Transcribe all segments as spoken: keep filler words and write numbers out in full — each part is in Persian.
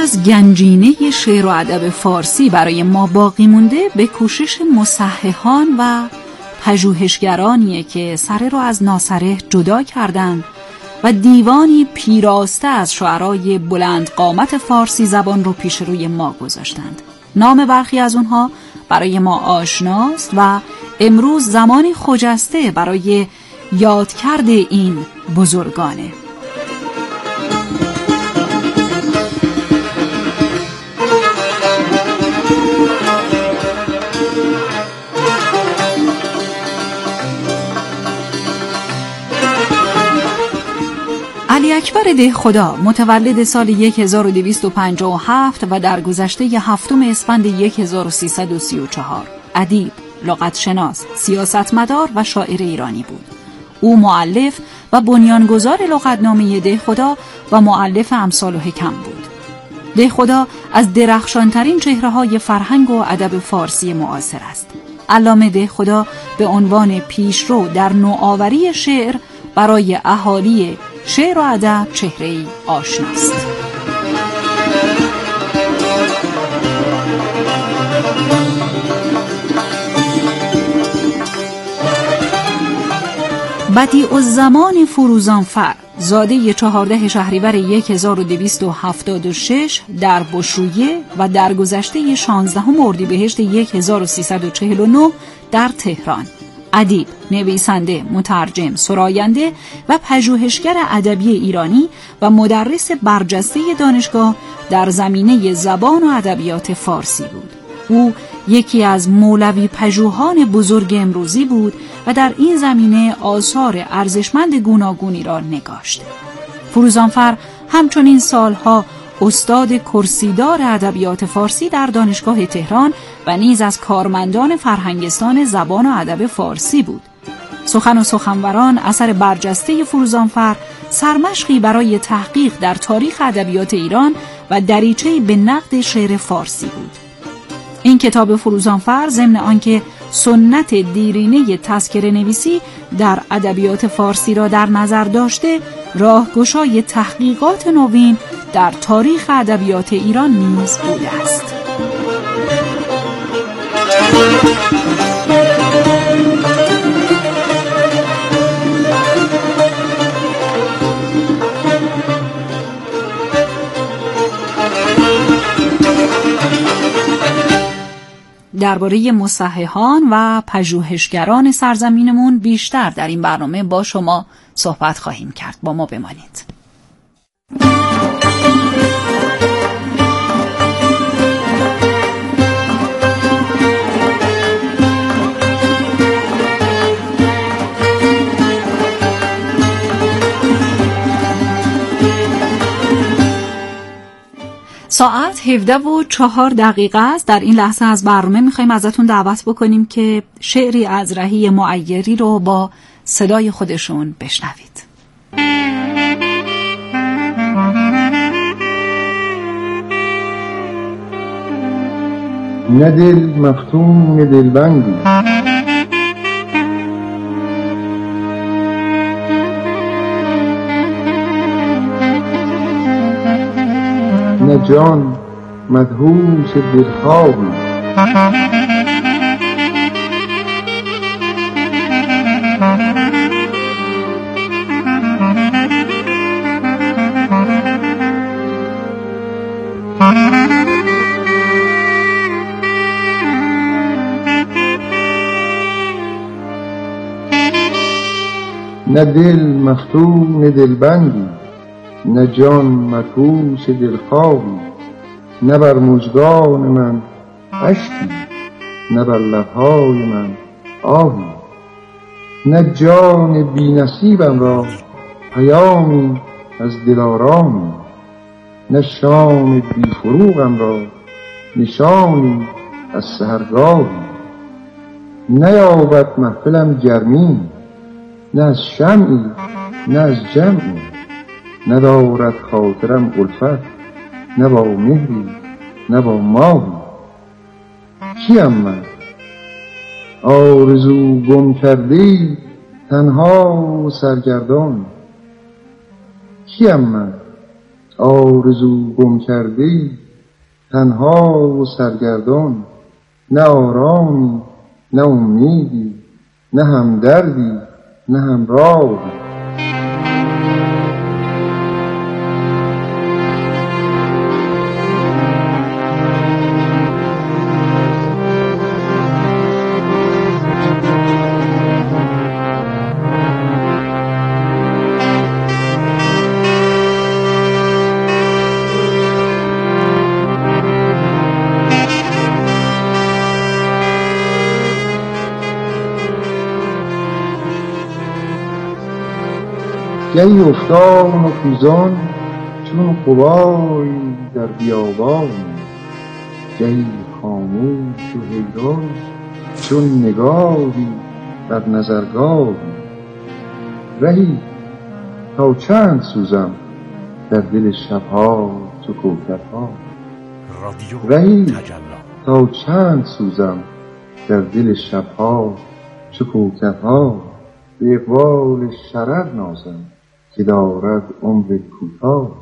از گنجینه شعر و ادب فارسی برای ما باقی مونده به کوشش مصححان و پژوهشگرانیه که سره رو از ناسره جدا کردند و دیوانی پیراسته از شعرای بلند قامت فارسی زبان رو پیش روی ما گذاشتند. نام برخی از اونها برای ما آشناست و امروز زمانی خجسته برای یادکرد این بزرگانه. علی اکبر دهخدا متولد سال هزار و دویست و پنجاه و هفت و در گذشته هفتم اسفند هزار و سیصد و سی و چهار ادیب، لغتشناس، سیاستمدار و شاعر ایرانی بود. او مؤلف و بنیانگذار لغتنامه دهخدا و مؤلف امثال و حکم بود. دهخدا از درخشانترین چهره‌های فرهنگ و ادب فارسی معاصر است. علامه دهخدا به عنوان پیشرو در نوآوری شعر برای اهالی شعر و ادب چهره‌ای آشناست. بدیع‌الزمان فروزانفر زاده چهارده شهریور هزار و دویست و هفتاد و شش در بشرویه و در گذشته شانزدهم اردیبهشت هزار و سیصد و چهل و نه در تهران، ادیب، نویسنده، مترجم، سراینده و پژوهشگر ادبی ایرانی و مدرس برجسته دانشگاه در زمینه زبان و ادبیات فارسی بود. او یکی از مولوی پژوهان بزرگ امروزی بود و در این زمینه آثار ارزشمند گوناگونی را نگاشت. فروزانفر همچنین سالها استاد کرسیدار ادبیات فارسی در دانشگاه تهران و نیز از کارمندان فرهنگستان زبان و ادب فارسی بود. سخن و سخنوران اثر برجسته فروزانفر سرمشقی برای تحقیق در تاریخ ادبیات ایران و دریچه‌ای به نقد شعر فارسی بود. این کتاب فروزانفر ضمن آنکه سنت دیرینه تذکره نویسی در ادبیات فارسی را در نظر داشته، راهگشای تحقیقات نوین در تاریخ ادبیات ایران نیز بوده است. درباره مصححان و پژوهشگران سرزمینمون بیشتر در این برنامه با شما صحبت خواهیم کرد. با ما بمانید. ساعت هفده و چهار دقیقه است. در این لحظه از برنامه میخوایم ازتون دعوت بکنیم که شعری از رهی معیری رو با صدای خودشون بشنوید. نه دل مفتون نه دلبندی، نه جان مدهوش دلخواهی، نه دل مفتون نه دلبندی، نه جان مدهوش دلخواهی، نه بر مژگان من اشکی، نه بر لبهای من آهی، نه جان بی نصیبم را پیامی از دلارامی، نه شام بی فروغم را نشانی از سحرگاهی، نیابد محفلم گرمی، نه از شمعی نه از جمعی، ندارد خاطرم الفت، نه با مهری نه با ماهی. کیم من آرزو گم کردی تنها و سرگردان، کیم من آرزو گم کرده‌ای تنها و سرگردان، نه آرامی نه امیدی، نه همدردی نه همراهی. گهی افتان و خیزان چون غباری در بیابانی، گهی خاموش و حیران چون نگاهی در نظرگاهی. رهی تا چند سوزم در دل شبها چو کوکب‌ها، رهی تا چند سوزم در دل شبها چو کوکب‌ها. به اقبال شرر نازم که دارد عمر کوتاه.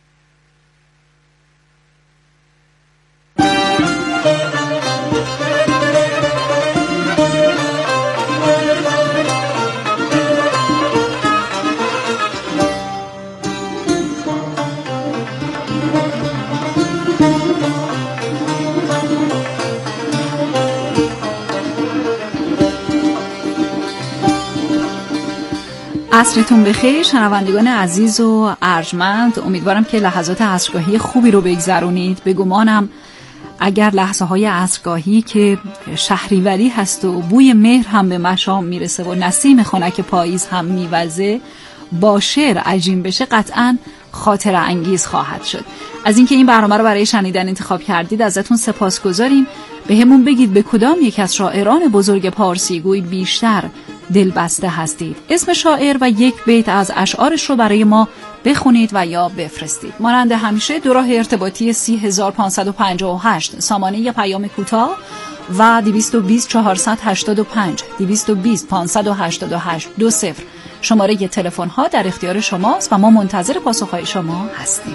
عصرتون بخیر شنوندگان عزیز و ارجمند. امیدوارم که لحظات عصرگاهی خوبی رو بگذرونید. به گمانم اگر لحظه های عصرگاهی که شهریوری هست و بوی مهر هم به مشام میرسه و نسیم خنک پاییز هم میوزه با شعر عجین بشه، قطعاً خاطره انگیز خواهد شد. از اینکه این برنامه رو برای شنیدن انتخاب کردید ازتون سپاسگزاریم. به همون بگید به کدام یک از شاعران بزرگ پارسیگوی بیشتر دلبسته هستید. اسم شاعر و یک بیت از اشعارش رو برای ما بخونید و یا بفرستید. مانند همیشه دو راه ارتباطی سی هزار پانصد و پنجاه و هشت سامانه پیام کوتاه و دویست و بیست چهارصد و هشتاد و پنج دویست و بیست پانصد و هشتاد و هشت دو صفر شماره تلفن ها در اختیار شماست و ما منتظر پاسخهای شما هستیم.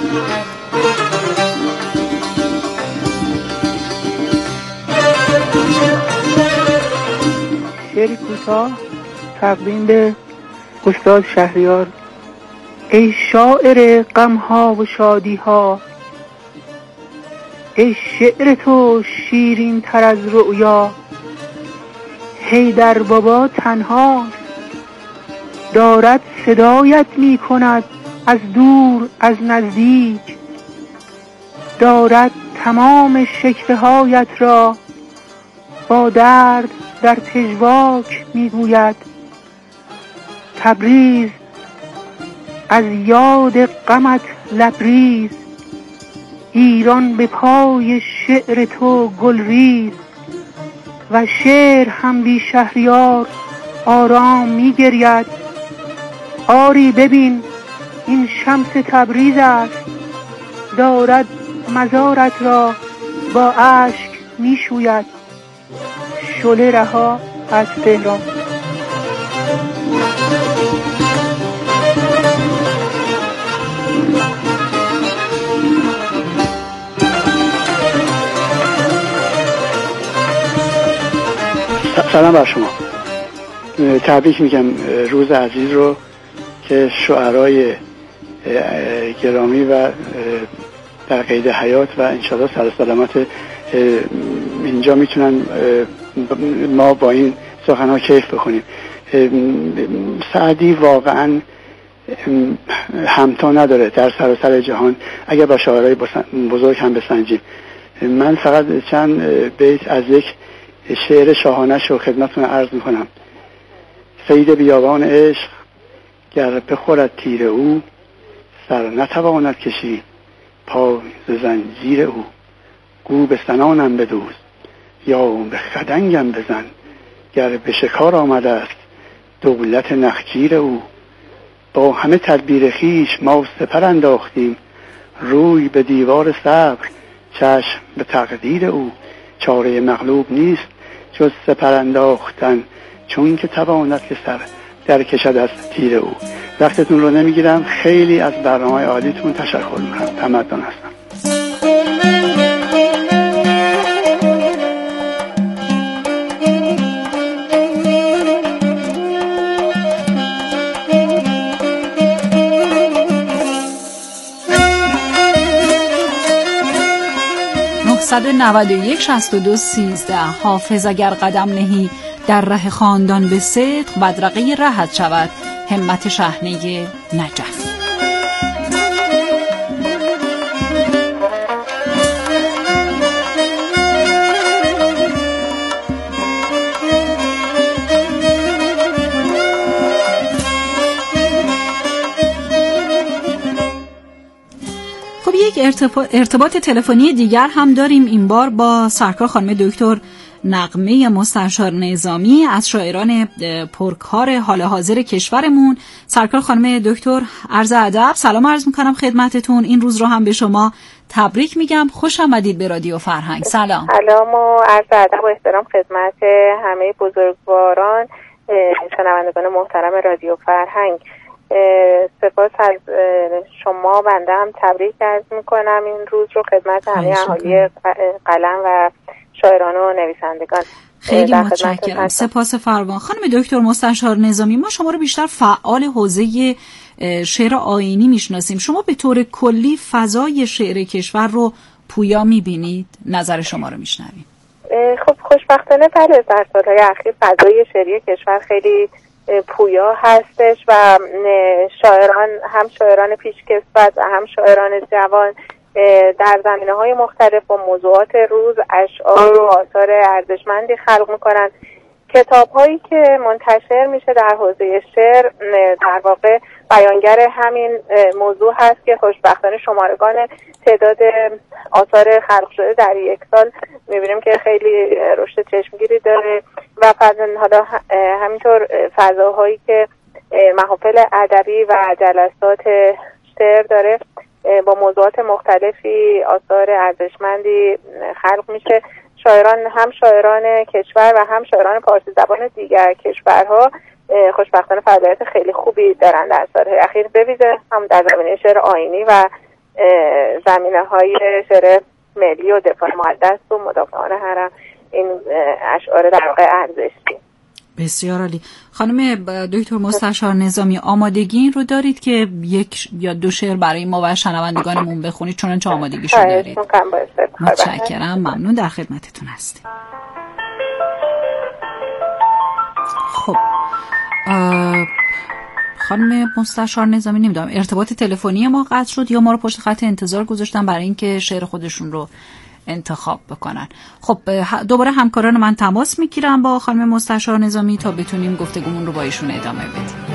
شعری کوتاه تقدیم به استاد شهریار. ای شاعر غمها و شادیها، ای شعر تو شیرین تر از رؤیا. حیدر بابا تنها دارد صدایت می کند از دور از نزدیک، دارد تمام شکوه هایت را با درد در پژواک میگوید. تبریز از یاد غمت لبریز، ایران به پای شعر تو گلریز. و شعر هم بی شهریار آرام میگرید. آری ببین این شمس تبریز است، دارد مزارت را با اشک میشوید. شعله رها از تهران. سلام بر شما. تبریک میگم روز عزیز رو که شعرای گرامی و در قید حیات و انشاءالله سر سلامت اینجا میتونن ما با این سخنها کیف بکنیم. سعدی واقعا همتا نداره در سراسر جهان اگر با شاعرای بزرگ هم بسنجیم. من فقط چند بیت از یک شعر شاهانش رو خدمتتون عرض میکنم. صید بیابان عشق گر بخورد تیر او، سر نتواند کشید پای ز زنجیر او. گو به سنانم بدوز یا به خدنگم بزن، گر به شکار آمده است دولت نخجیر او. با همه تدبیر خیش ما سپر انداختیم، روی به دیوار صبر چشم به تقدیر او. چاره مغلوب نیست جز سپر انداختن، چون که تواند که سر در کشد از تیر او. وقتتون رو نمیگیرم، خیلی از برنامه‌های عالیتون تشکر میکنم. تمدن هستم. نهصد و نود و یک شصت و دو سیزده. حافظ اگر قدم نهی در ره خاندان به صدق، بدرقه رهت شود همت شحنه نجف. یک ارتباط تلفنی دیگر هم داریم، این بار با سرکار خانم دکتر نغمه مستشار نظامی از شاعران پرکار حال حاضر کشورمون. سرکار خانم دکتر، عرض ادب، سلام عرض میکنم خدمتتون. این روز رو هم به شما تبریک میگم. خوش آمدید به رادیو فرهنگ. سلام. سلام و عرض ادب و احترام خدمت همه بزرگواران شنوندگان محترم رادیو فرهنگ. سپاس از شما. بنده هم تبریک عرض میکنم این روز رو خدمت همه اهالی قلم و شاعران و نویسندگان. خیلی متشکرم. سپاس فراوان. خانم دکتر مستشار نظامی، ما شما رو بیشتر فعال حوزه شعر آیینی میشناسیم. شما به طور کلی فضای شعر کشور رو پویا میبینید؟ نظر شما رو میشنویم. خب خوشبختانه بله، در سالهای اخیر فضای شعری کشور خیلی پویا هستش و شاعران، هم شاعران پیشکسوت و هم شاعران جوان در زمینه‌های مختلف و موضوعات روز اشعار و آثار ارزشمندی خلق میکنن. کتاب‌هایی که منتشر میشه در حوزه شعر در واقع بیانگر همین موضوع هست که خوشبختانه شمارگان تعداد آثار خلق شده در یک سال میبینیم که خیلی رشد چشمگیری داره و حالا همینطور فضاهایی که محافل ادبی و جلسات شعر داره با موضوعات مختلفی آثار ارزشمندی خلق میشه. شاعران، هم شاعران کشور و هم شاعران پارسی زبان دیگر کشورها خوشبختانه فعالیت خیلی خوبی دارن در سالهای اخیر، به ویژه هم در زمینه شعر آیینی و زمینه‌های شعر ملی و دفاع مقدس و مدافعان حرم، این اشعار در واقع ارزشی. بسیار عالی. خانم دکتر مستشار نظامی، آمادگی این رو دارید که یک یا دو شعر برای ما و شنوندگانمون بخونید؟ چنانچه آمادگیشو دارید. متشکرم، ممنون، در خدمتتون هستیم. خب خانم مستشار نظامی، نمیدونم ارتباط تلفنی ما قطع شد یا ما رو پشت خط انتظار گذاشتن برای اینکه شعر خودشون رو انتخاب بکنن. خب دوباره همکاران من تماس میگیرم با خانم مستشار نظامی تا بتونیم گفتگومون رو با ایشون ادامه بدیم.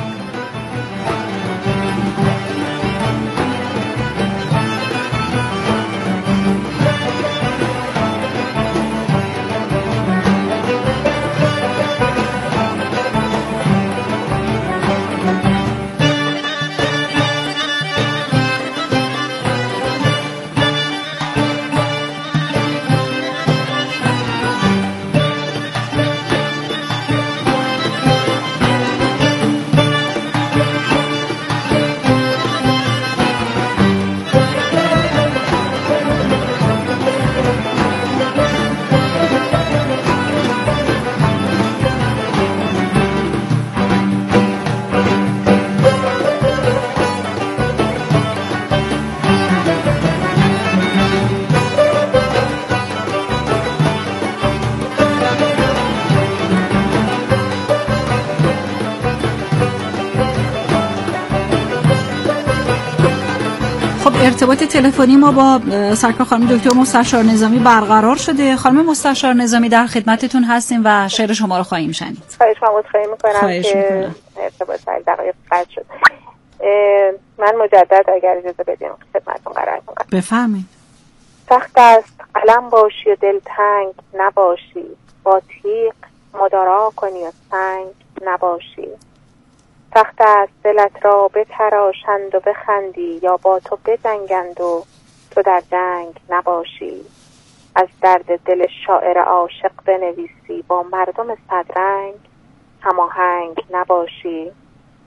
ارتباط تلفنی ما با سرکار خانم دکتر مستشار نظامی برقرار شده. خانم مستشار نظامی، در خدمتتون هستیم و شعر شما رو خواهیم شنید. خواهش من متخواهی میکنم که ارتباط در دقایق قطع شد. من مجدد اگر اجازه بدیم خدمتتون قرار میکنم. بفرمایید. سخت است قلم باشی و دلتنگ نباشی، با تیغ مدارا کنی و سنگ نباشی. سخت است دلت را بتراشند و بخندی، یا با تو بجنگند و تو در جنگ نباشی. از درد دل شاعر عاشق بنویسی، با مردم صدرنگ هماهنگ نباشی.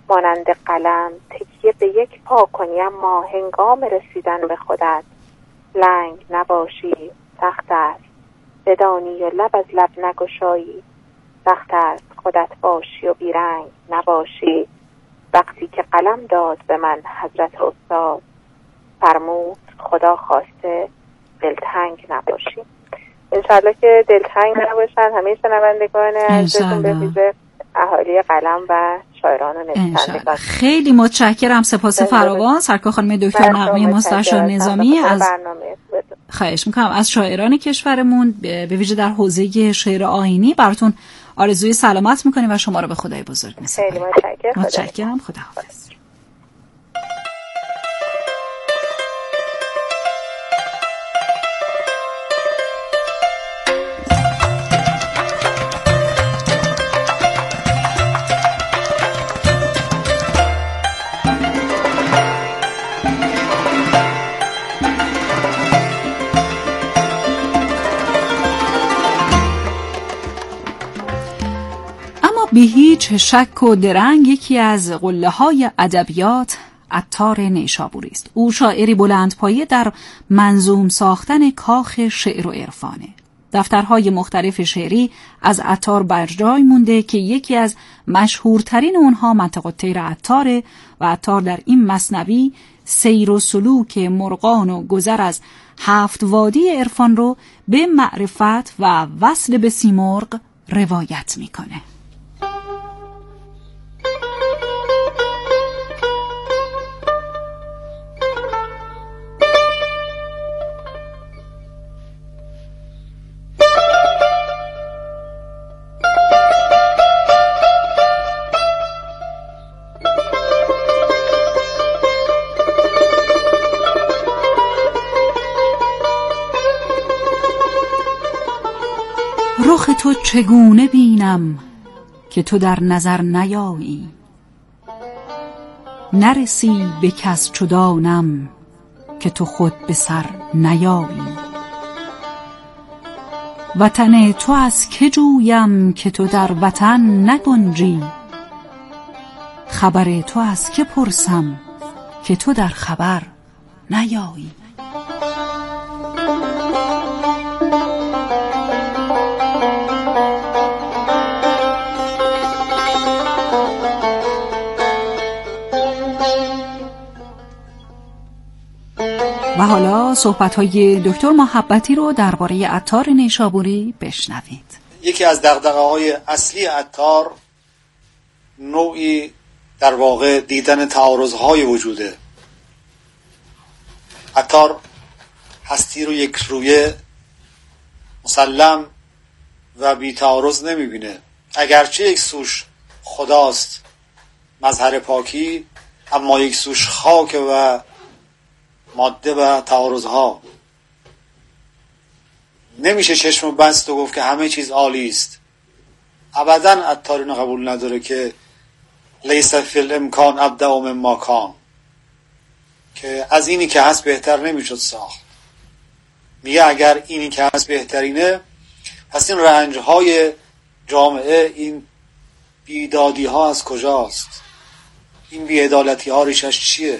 مانند قلم تکیه به یک پا کنی، اما هنگام رسیدن به خودت لنگ نباشی. سخت است بدانی و لب از لب نگشایی، سخت است خودت باشی و بیرنگ نباشی. وقتی که قلم داد به من حضرت استاد، فرمود خدا خواسته دلتنگ نباشی. انشالله که دلتنگ نباشن همه شنوندگان عزیزتون، به ویژه اهالی قلم و شاعران و نویسندگان. خیلی متشکرم، سپاس فراوان. سرکار خانم دکتر نغمه مستشار نظامی از خواهش میکنم از شاعران کشورمون به ویژه در حوزه شعر آیینی براتون آرزوی سلامت میکنیم و شما رو به خدای بزرگ میسپاریم. خیلی متشکرم. متشکرم. خداحافظ. بی هیچ شک و درنگ یکی از قله‌های ادبیات عطار نیشابوری است. او شاعری بلندپایه در منظوم ساختن کاخ شعر و عرفانه. دفترهای مختلف شعری از عطار بر جای مونده که یکی از مشهورترین اونها منطق الطیر عطاره و عطار در این مثنوی سیر و سلوک مرغان و گذر از هفت وادی عرفان رو به معرفت و وصل به سیمرغ روایت میکنه. رخ تو چگونه بینم که تو در نظر نیایی، نرسی به کس چو دانم که تو خود به سر نیایی. وطن تو از که جویم که تو در وطن نگنجی، خبر تو از که پرسم که تو در خبر نیایی. و حالا صحبت‌های دکتر محبتی رو درباره عطار نیشابوری بشنوید. یکی از دغدغه‌های اصلی عطار نوعی در واقع دیدن تعارض‌های وجوده. عطار هستی رو یک رویه مسلم و بی تعارض نمی‌بینه. اگرچه یک سوش خداست مظهر پاکی، اما یک سوش خاک و ماده و تعارضها. نمیشه چشم بست و گفت که همه چیز عالی است. ابداً عطار اینو قبول نداره که لیس فی الامکان ابدع مما کان، که از اینی که هست بهتر نمیشد ساخت. میگه اگر اینی که هست بهترینه، پس این رنجهای جامعه، این بیدادی ها از کجاست؟ این بیعدالتی ها ریشش چیه؟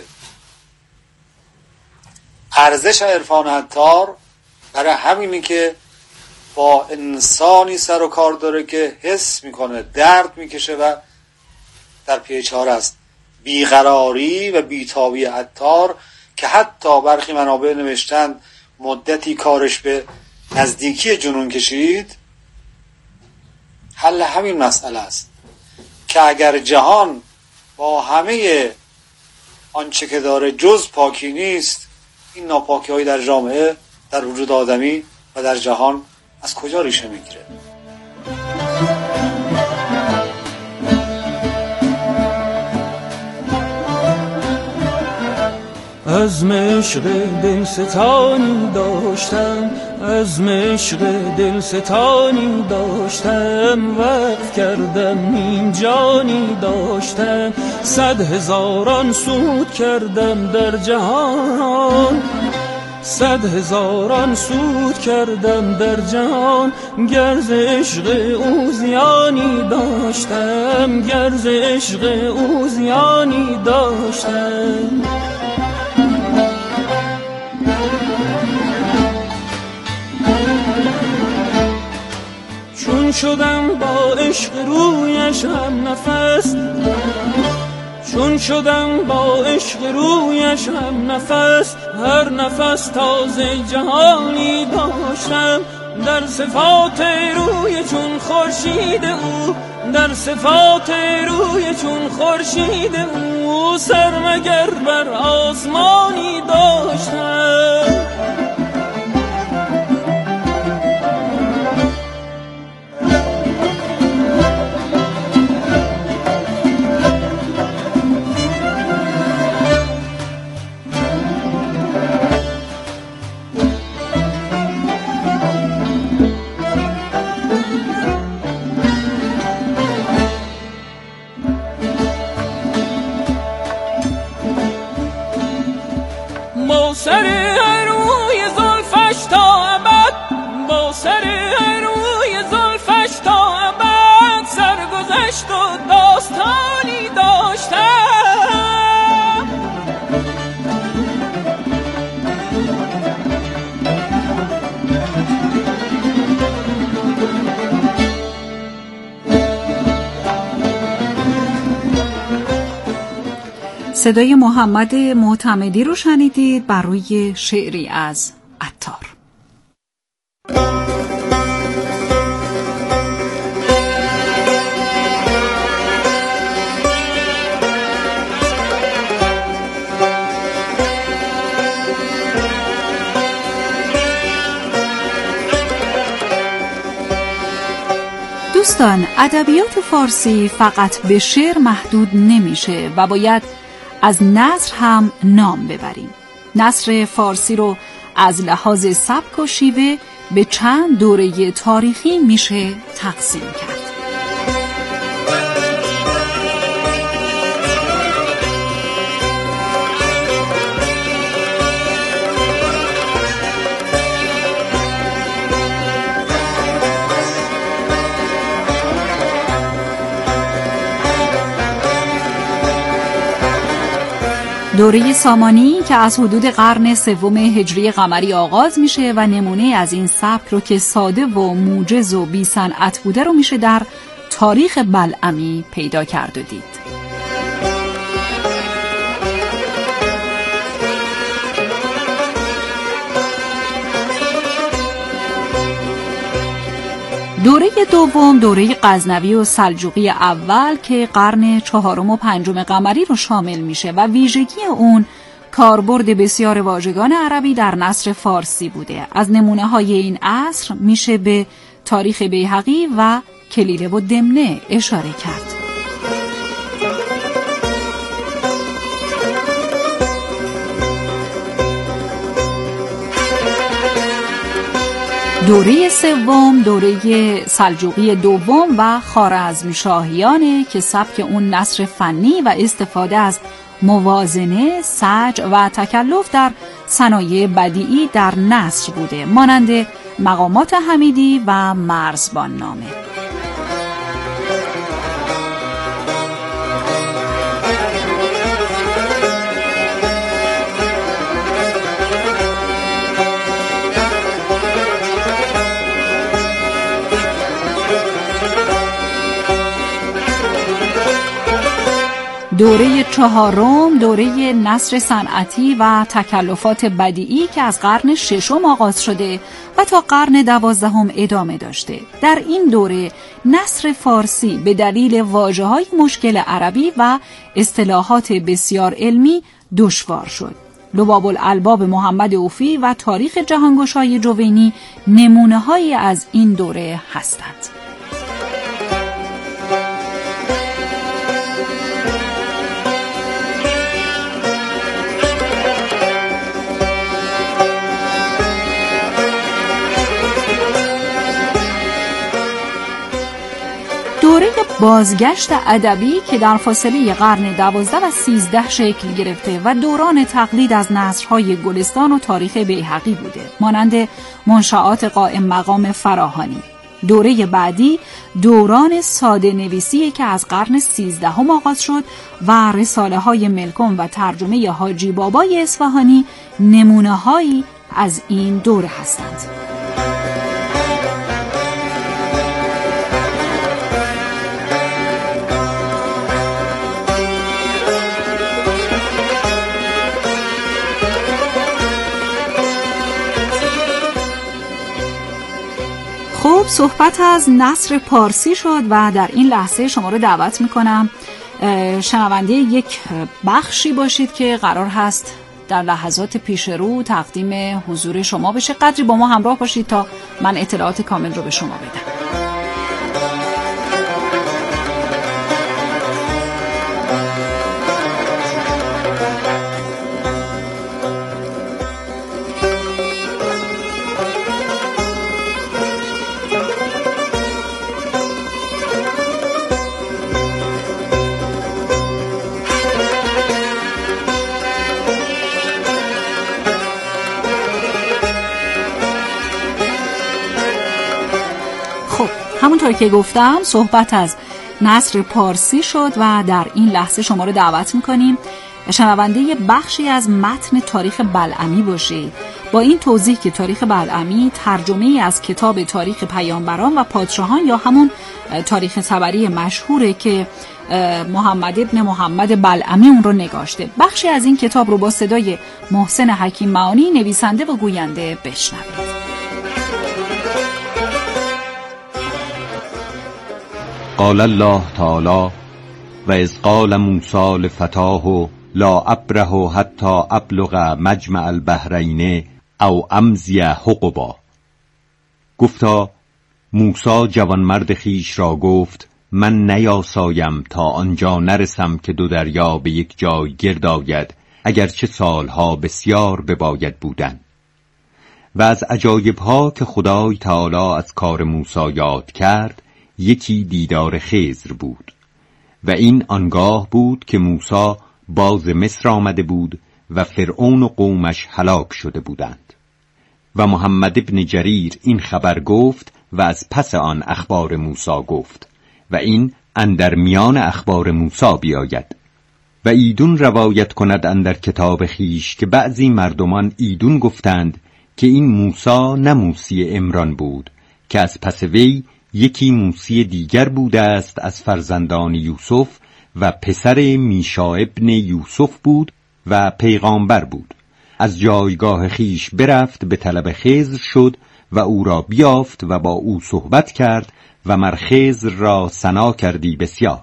ارزش عرفان عطار برای همینی که با انسانی سر و کار داره که حس میکنه، درد میکشه و در پیچار است. بیقراری و بیتابی عطار که حتی برخی منابع نوشتن مدتی کارش به نزدیکی جنون کشید، حل همین مسئله است که اگر جهان با همه آنچه که داره جز پاکی نیست، این ناپاکی هایی در جامعه، در وجود آدمی و در جهان از کجا ریشه میگیره؟ از مشق دل ستانی داشتم، از مشق دل ستانی داشتم، وقت کردم نیم جانی داشتم، صد هزاران سود کردم در جهان، صد هزاران سود کردم در جهان، گر ز عشق او زیانی داشتم، گر ز عشق او زیانی داشتم. چون شدم با عشق رویش هم نفس، چون شدم با عشق رویش هم نفس، هر نفس تازه جهانی داشتم. در صفات روی چون خورشید او، در صفات روی چون خورشید او، سر مگر بر آسمانی داشتم. با سر روی زلفش تا ابد، با سر روی زلفش تا ابد، سرگذشت و داستانی داشتم. صدای محمد معتمدی رو شنیدید بر روی شعری از عطار. دوستان، ادبیات فارسی فقط به شعر محدود نمیشه و باید از نثر هم نام ببریم. نثر فارسی رو از لحاظ سبک و شیوه به چند دوره تاریخی میشه تقسیم کرد. دوره سامانی که از حدود قرن سوم هجری قمری آغاز میشه و نمونه از این سبک رو که ساده و موجز و بی صنعت بوده رو میشه در تاریخ بلعمی پیدا کرد و دید. دوره دوم دوره غزنوی و سلجوقی اول که قرن چهارم و پنجم قمری رو شامل میشه و ویژگی اون کاربرد بسیار واژگان عربی در نثر فارسی بوده. از نمونه های این عصر میشه به تاریخ بیهقی و کلیله و دمنه اشاره کرد. دوره سوم دوره سلجوقی دوم و خوارزمشاهیانه که سبک اون نثر فنی و استفاده از موازنه، سجع و تکلف در صنایع بدیعی در نثر بوده، مانند مقامات حمیدی و مرزبان نامه. دوره چهارم دوره نثر صنعتی و تکلفات بدیعی که از قرن ششم آغاز شده و تا قرن دوازدهم ادامه داشته. در این دوره نثر فارسی به دلیل واژه‌های مشکل عربی و اصطلاحات بسیار علمی دشوار شد. لباب الالباب محمد اوفی و تاریخ جهانگشای جوینی نمونه‌هایی از این دوره هستند. دوره بازگشت ادبی که در فاصله قرن دوازده و سیزده شکل گرفته و دوران تقلید از نثرهای گلستان و تاریخ بیهقی بوده، مانند منشآت قائم مقام فراهانی. دوره بعدی دوران ساده نویسی که از قرن سیزدهم آغاز شد و رساله های ملکم و ترجمه حاجی بابای اصفهانی نمونه هایی از این دوره هستند. خب صحبت از نثر پارسی شد و در این لحظه شما رو دعوت میکنم شنونده یک بخشی باشید که قرار هست در لحظات پیش رو تقدیم حضور شما بشه. قدری با ما همراه باشید تا من اطلاعات کامل رو به شما بدم. همونطور که گفتم صحبت از نثر پارسی شد و در این لحظه شما رو دعوت میکنیم شنونده بخشی از متن تاریخ بلعمی باشید، با این توضیح که تاریخ بلعمی ترجمه از کتاب تاریخ پیامبران و پادشاهان یا همون تاریخ طبری مشهوره که محمد ابن محمد بلعمی اون رو نگاشته. بخشی از این کتاب رو با صدای محسن حکیم معانی نویسنده و گوینده بشنوید. قال الله تعالی و اذ قال موسی لفتاه لا ابره حتی ابلغ مجمع البحرین او امضی حقبا. گفتا موسی جوانمرد خیش را گفت من نیاسایم تا آنجا نرسم که دو دریا به یک جای گرد آید، اگرچه سالها بسیار بباید بودن. و از عجایبها که خدای تعالی از کار موسی یاد کرد یکی دیدار خضر بود و این آنگاه بود که موسی باز مصر آمده بود و فرعون و قومش هلاک شده بودند. و محمد ابن جریر این خبر گفت و از پس آن اخبار موسی گفت و این اندر میان اخبار موسی بیاید. و ایدون روایت کند اندر کتاب خیش که بعضی مردمان ایدون گفتند که این موسی نه موسی عمران بود که از پس وی یکی موسی دیگر بوده است از فرزندان یوسف و پسر میشا ابن یوسف بود و پیغامبر بود. از جایگاه خیش برفت به طلب خضر شد و او را بیافت و با او صحبت کرد و مر خضر را ثنا کردی بسیار.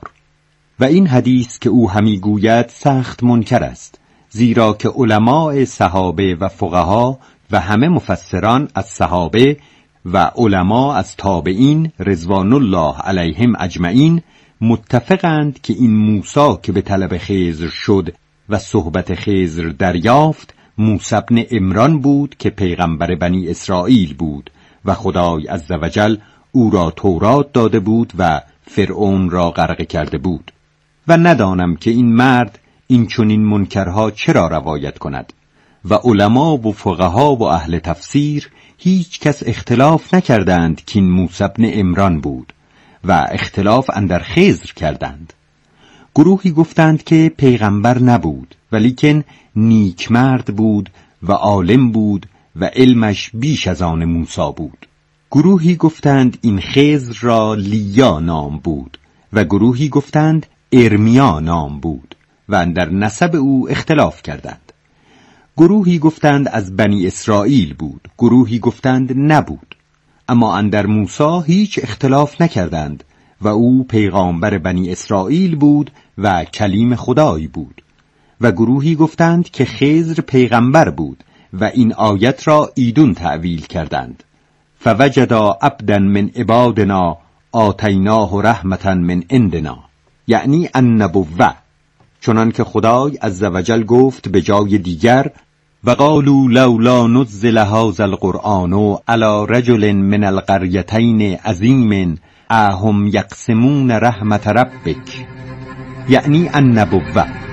و این حدیث که او همی گوید سخت منکر است، زیرا که علماء صحابه و فقها و همه مفسران از صحابه و علما از تابعین رضوان الله علیهم اجمعین متفقند که این موسی که به طلب خضر شد و صحبت خضر دریافت موسی ابن عمران بود که پیغمبر بنی اسرائیل بود و خدای عزوجل او را تورات داده بود و فرعون را غرق کرده بود. و ندانم که این مرد این چنین منکرها چرا روایت کند. و علما و فقها و اهل تفسیر هیچ کس اختلاف نکردند که این موسی ابن عمران بود و اختلاف اندر خضر کردند. گروهی گفتند که پیغمبر نبود ولیکن نیک مرد بود و عالم بود و علمش بیش از آن موسی بود. گروهی گفتند این خضر را لیا نام بود و گروهی گفتند ارمیا نام بود و اندر نسب او اختلاف کردند. گروهی گفتند از بنی اسرائیل بود، گروهی گفتند نبود. اما اندر موسی هیچ اختلاف نکردند و او پیغامبر بنی اسرائیل بود و کلیم خدای بود. و گروهی گفتند که خضر پیغمبر بود و این آیت را ایدون تعویل کردند. فوجدا عبدا من عبادنا آتیناه رحمتا من عندنا، یعنی النبوة، چنان که خدای عزوجل گفت به جای دیگر وقالوا لولا نزل هذا القرآن على رجل من القريتين عظيم اهم یقسمون رحمت ربک، یعنی النبوة.